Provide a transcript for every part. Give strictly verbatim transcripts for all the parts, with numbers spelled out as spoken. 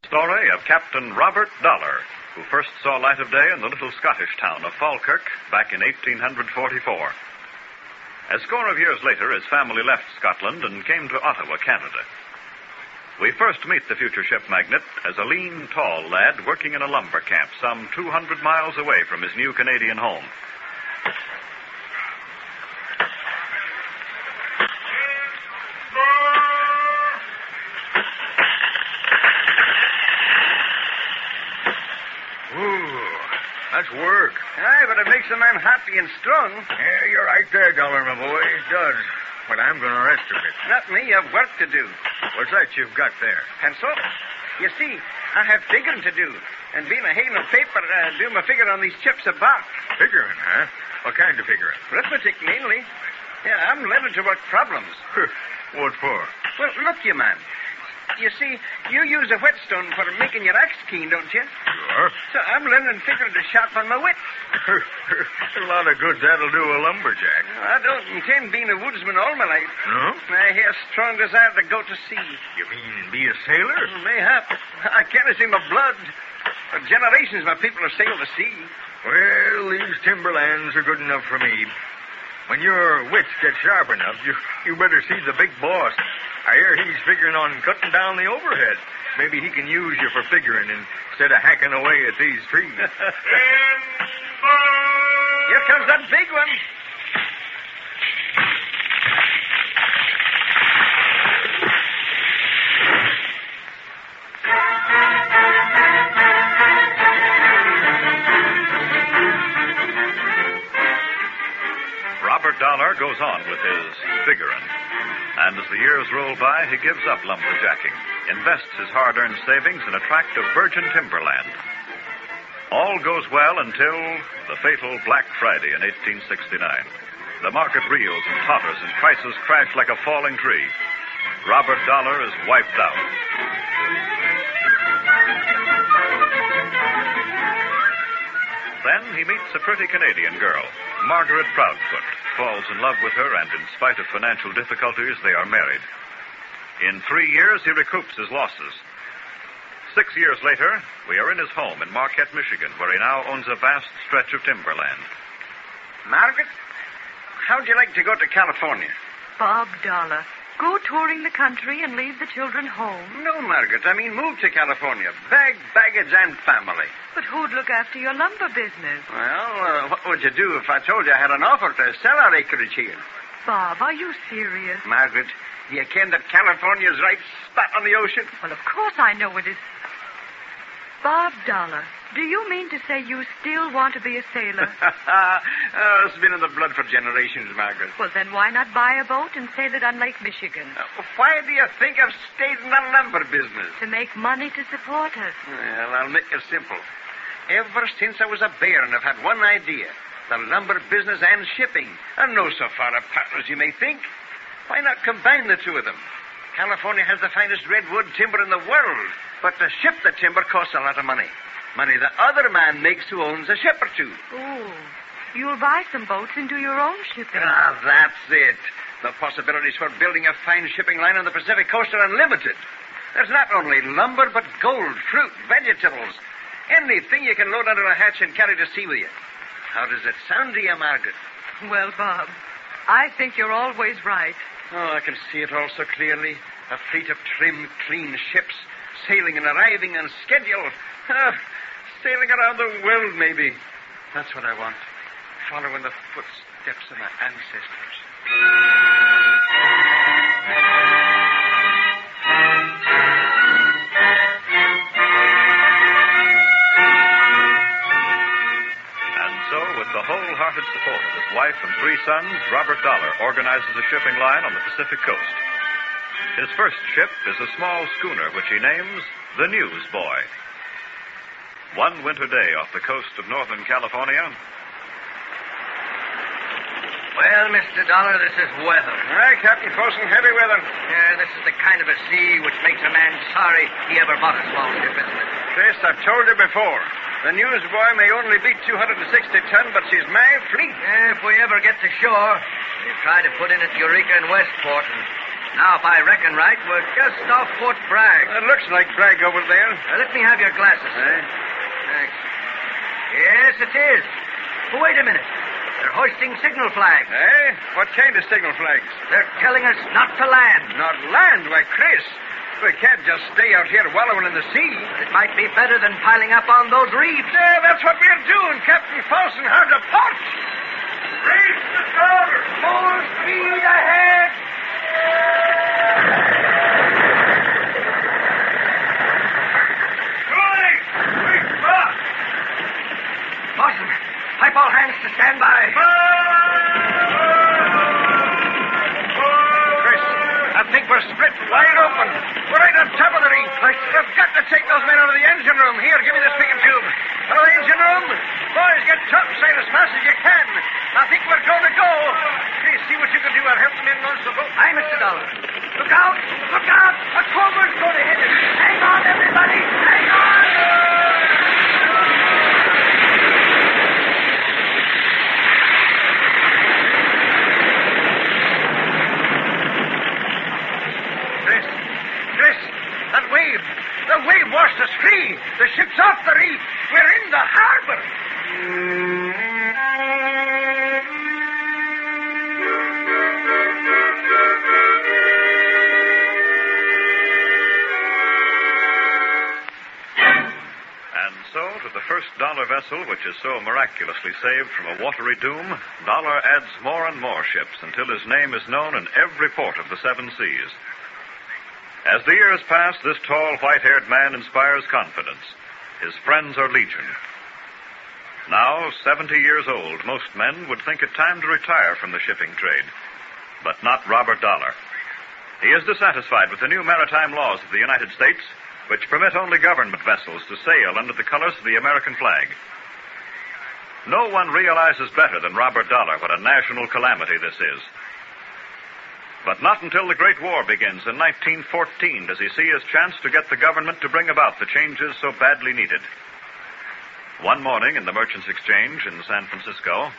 Story of Captain Robert Dollar, who first saw light of day in the little Scottish town of Falkirk back in eighteen forty-four. A score of years later, his family left Scotland and came to Ottawa, Canada. We first meet the future ship magnate as a lean, tall lad working in a lumber camp some two hundred miles away from his new Canadian home. That's work. Aye, but it makes a man happy and strong. Yeah, you're right there, Dollar, my boy. It does. But I'm going to rest a bit. Not me. I've work to do. What's that you've got there? Pencil? You see, I have figuring to do. And being a hail of paper, uh, do my figure on these chips of bark. Figuring, huh? What kind of figuring? Arithmetic, mainly. Yeah, I'm learning to work problems. What for? Well, look, you man. You see, you use a whetstone for making your axe keen, don't you? Sure. So I'm learning figuring to sharpen my wits. A lot of good that'll do a lumberjack. I don't intend being a woodsman all my life. No? I have a strong desire to go to sea. You mean be a sailor? Mayhap. I can't see my blood. For generations, my people have sailed the sea. Well, these timberlands are good enough for me. When your wits get sharp enough, you, you better see the big boss. I hear he's figuring on cutting down the overhead. Maybe he can use you for figuring instead of hacking away at these trees. Here comes that big one. Robert Dollar goes on with his figuring. And as the years roll by, he gives up lumberjacking, invests his hard-earned savings in a tract of virgin timberland. All goes well until the fatal Black Friday in eighteen sixty-nine. The market reels and totters and prices crash like a falling tree. Robert Dollar is wiped out. Then he meets a pretty Canadian girl, Margaret Proudfoot, falls in love with her, and in spite of financial difficulties, they are married. In three years, he recoups his losses. Six years later, we are in his home in Marquette, Michigan, where he now owns a vast stretch of timberland. Margaret, how'd you like to go to California? Bob Dollar. Go touring the country and leave the children home? No, Margaret. I mean, move to California. Bag, baggage, and family. But who'd look after your lumber business? Well, uh, what would you do if I told you I had an offer to sell our acreage here? Bob, are you serious? Margaret, do you ken that California's right spat on the ocean? Well, of course I know it is. Bob Dollar, do you mean to say you still want to be a sailor? Oh, it's been in the blood for generations, Margaret. Well, then why not buy a boat and sail it on Lake Michigan? Uh, why do you think I've stayed in the lumber business? To make money to support us. Well, I'll make it simple. Ever since I was a bairn, I've had one idea. The lumber business and shipping. And no so far apart as you may think. Why not combine the two of them? California has the finest redwood timber in the world. But to ship the timber costs a lot of money. Money the other man makes who owns a ship or two. Oh, you'll buy some boats and do your own shipping. Ah, that's it. The possibilities for building a fine shipping line on the Pacific coast are unlimited. There's not only lumber, but gold, fruit, vegetables. Anything you can load under a hatch and carry to sea with you. How does it sound to you, Margaret? Well, Bob, I think you're always right. Oh, I can see it all so clearly. A fleet of trim, clean ships, sailing and arriving on schedule. Ah, sailing around the world, maybe. That's what I want. Following the footsteps of my ancestors. And so, with the wholehearted support of his wife and three sons, Robert Dollar organizes a shipping line on the Pacific coast. His first ship is a small schooner which he names the Newsboy. One winter day off the coast of Northern California. Well, Mister Dollar, this is weather. Aye, Captain Folsom, heavy weather. Yeah, this is the kind of a sea which makes a man sorry he ever bought a small ship, isn't it? Chris, I've told you before. The Newsboy may only be two hundred sixty ton, but she's my fleet. Yeah, if we ever get to shore, we'll try to put in at Eureka and Westport and Now, if I reckon right, we're just off Fort Bragg. It looks like Bragg over there. Uh, let me have your glasses. Eh? Thanks. Yes, it is. Oh, wait a minute. They're hoisting signal flags. Eh? What kind of signal flags? They're telling us not to land. Not land? Why, Chris, we can't just stay out here wallowing in the sea. It might be better than piling up on those reefs. Yeah, that's what we're doing, Captain Folsom. Hard to port. Raise the starboard. Full speed ahead. Going! Quick, stop! Boston, pipe all hands to stand by. Chris, I think we're split wide open. We're right on top of the reef. We've got to take those men out of the engine room. Here, give me the speaking tube. Out of the engine room. Boys, get topside as fast as you can. I think we're going to go. Please see what you can do. I'll help the men launch the boat. Aye, Mister Dollar. Look out! Look out! A cobra's going to hit us. Hang on, everybody! Hang on! Chris, Chris, that wave. The wave washed us free. The ship's off the reef. We're in the harbor. And so, to the first Dollar vessel, which is so miraculously saved from a watery doom, Dollar adds more and more ships until his name is known in every port of the seven seas. As the years pass, this tall, white-haired man inspires confidence. His friends are legion. Now, seventy years old, most men would think it time to retire from the shipping trade. But not Robert Dollar. He is dissatisfied with the new maritime laws of the United States, which permit only government vessels to sail under the colors of the American flag. No one realizes better than Robert Dollar what a national calamity this is. But not until the Great War begins in nineteen fourteen does he see his chance to get the government to bring about the changes so badly needed. One morning in the Merchants Exchange in San Francisco.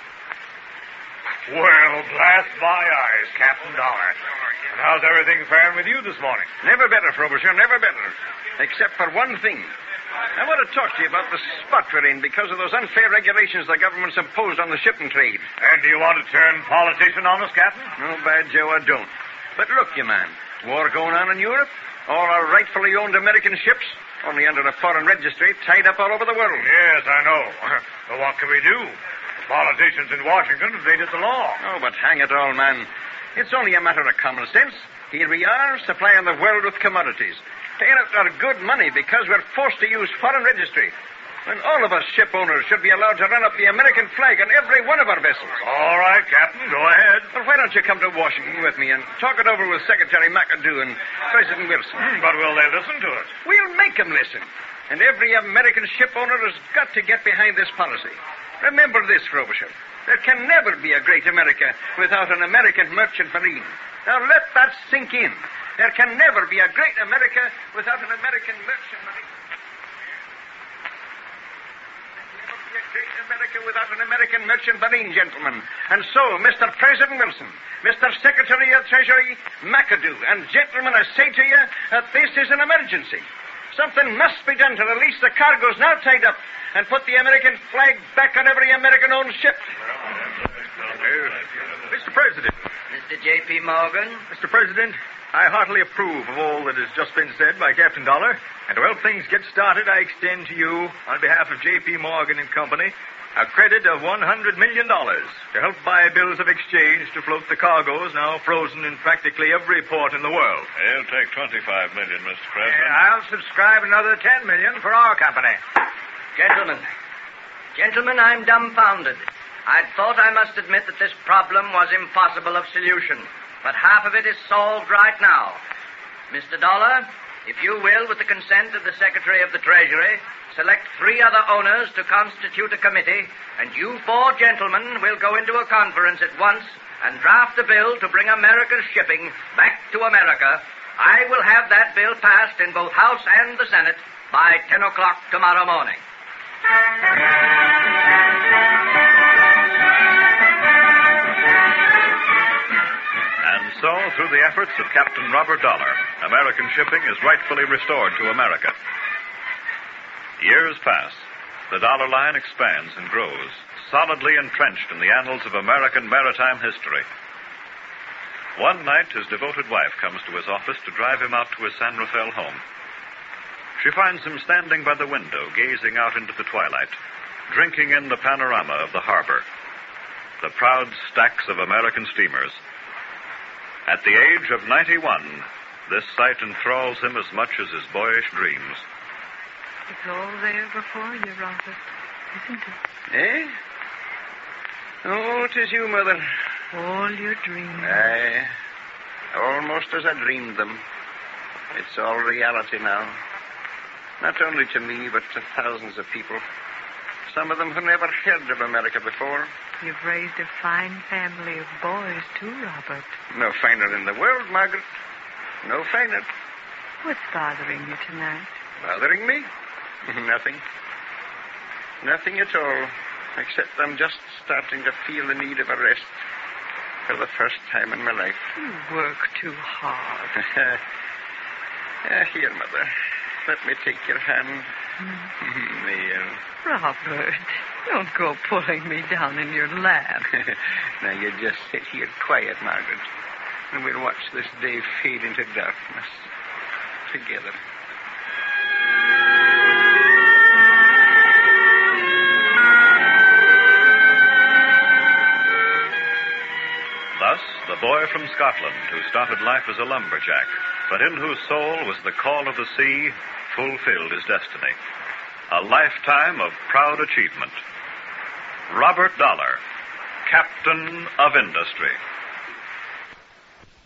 Well, blast my eyes, Captain Dollar. And how's everything faring with you this morning? Never better, Frobisher, never better. Except for one thing. I want to talk to you about the spot we're in because of those unfair regulations the government's imposed on the shipping trade. And do you want to turn politician on us, Captain? No, by Joe, I don't. But look, you man, war going on in Europe, all our rightfully owned American ships, only under a foreign registry, tied up all over the world. Yes, I know. But what can we do? The politicians in Washington have made it the law. Oh, but hang it all, man. It's only a matter of common sense. Here we are, supplying the world with commodities, paying out our good money because we're forced to use foreign registry, when all of us ship owners should be allowed to run up the American flag on every one of our vessels. All right, Captain, go ahead. Well, why don't you come to Washington with me and talk it over with Secretary McAdoo and President Wilson? Hmm, but will they listen to us? We'll make them listen. And every American ship owner has got to get behind this policy. Remember this, Frobisher. There can never be a great America without an American merchant marine. Now let that sink in. There can never be a great America without an American merchant marine. There can never be a great America without an American merchant marine, gentlemen. And so, Mister President Wilson, Mister Secretary of Treasury McAdoo, and gentlemen, I say to you that this is an emergency. Something must be done to release the cargoes now tied up and put the American flag back on every American-owned ship. Mister President. Mister J P. Morgan. Mister President, I heartily approve of all that has just been said by Captain Dollar. And to help things get started, I extend to you, on behalf of J P. Morgan and Company, a credit of one hundred million dollars to help buy bills of exchange to float the cargoes now frozen in practically every port in the world. He'll take twenty-five million dollars, Mister President. I'll subscribe another ten million dollars for our company. Gentlemen. Gentlemen, I'm dumbfounded. I'd thought I must admit that this problem was impossible of solution. But half of it is solved right now. Mister Dollar, if you will, with the consent of the Secretary of the Treasury, select three other owners to constitute a committee, and you four gentlemen will go into a conference at once and draft a bill to bring America's shipping back to America. I will have that bill passed in both House and the Senate by ten o'clock tomorrow morning. And So, through the efforts of Captain Robert Dollar, American shipping is rightfully restored to America. Years pass. The Dollar Line expands and grows, solidly entrenched in the annals of American maritime history. One night, his devoted wife comes to his office to drive him out to his San Rafael home. She finds him standing by the window, gazing out into the twilight, drinking in the panorama of the harbor, the proud stacks of American steamers. At the age of ninety-one, this sight enthralls him as much as his boyish dreams. It's all there before you, Robert, isn't it? Eh? Oh, 'tis you, Mother. All your dreams. Aye. Almost as I dreamed them. It's all reality now. Not only to me, but to thousands of people. Some of them who never heard of America before. You've raised a fine family of boys, too, Robert. No finer in the world, Margaret. No finer. What's bothering you tonight? Bothering me? Nothing. Nothing at all. Except I'm just starting to feel the need of a rest. For the first time in my life. You work too hard. uh, here, Mother. Let me take your hand. Mm. There. Robert, don't go pulling me down in your lap. Now, you just sit here quiet, Margaret, and we'll watch this day fade into darkness together. Thus, the boy from Scotland who started life as a lumberjack, but in whose soul was the call of the sea, fulfilled his destiny. A lifetime of proud achievement. Robert Dollar, Captain of Industry.